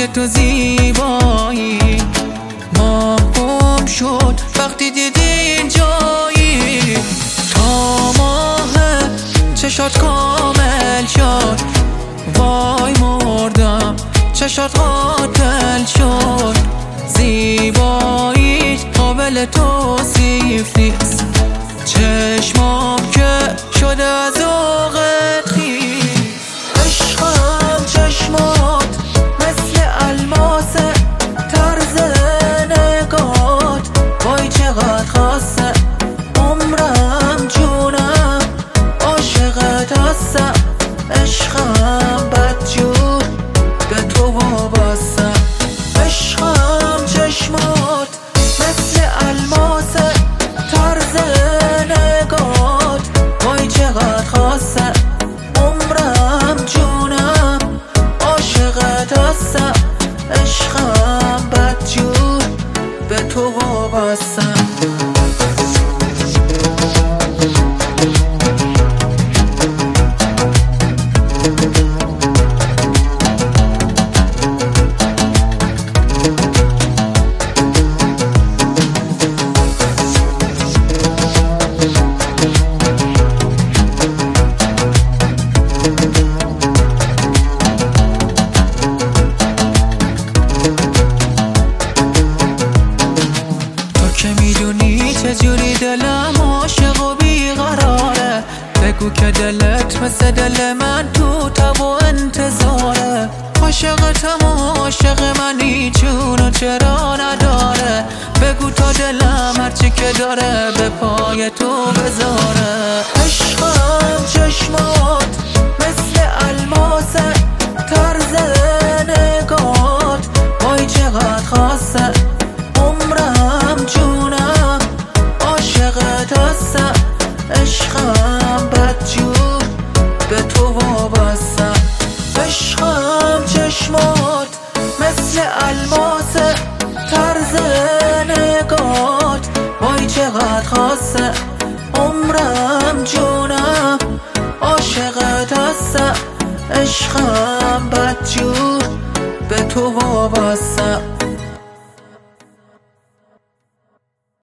تو زیبایی ماه شد وقتی دیدی جایی. تا ماه چشات کامل شد وای مردم چشات قاتل شد. زیباییت قابل توصیف نیست، چشمام که شده از ذوقت خیس. عشقم چشمات مثل الماسه، طرز نگات وای چقدر خاصه. عمرم جونم عاشقت هستم، عشقم بدجور به تو وابستم. عشقم چشمات مثل الماسه، طرز نگات وای چقدر خاصه. عمرم جونم عاشقت هستم، عشقم بدجور به تو وابستم. که میدونی چجوری دلم عاشق و بیقراره، بگو که دلت مثل دل من تو تب و انتظاره. عاشقتم و عاشق منی چونو چرا نداره، بگو تا دلم هرچی که داره به پای تو بذاره. عشقم چشمات مثل الماسه، طرز نگات وای چقدر خاصه. عمرم جونم عاشقت هستم، عشقم بدجور به تو وابستم. عشقم چشمات مثل الماسه، طرز نگات وای چقدر خاصه. عمرم جونم عاشقت هستم، عشقم بدجور به تو وابستم.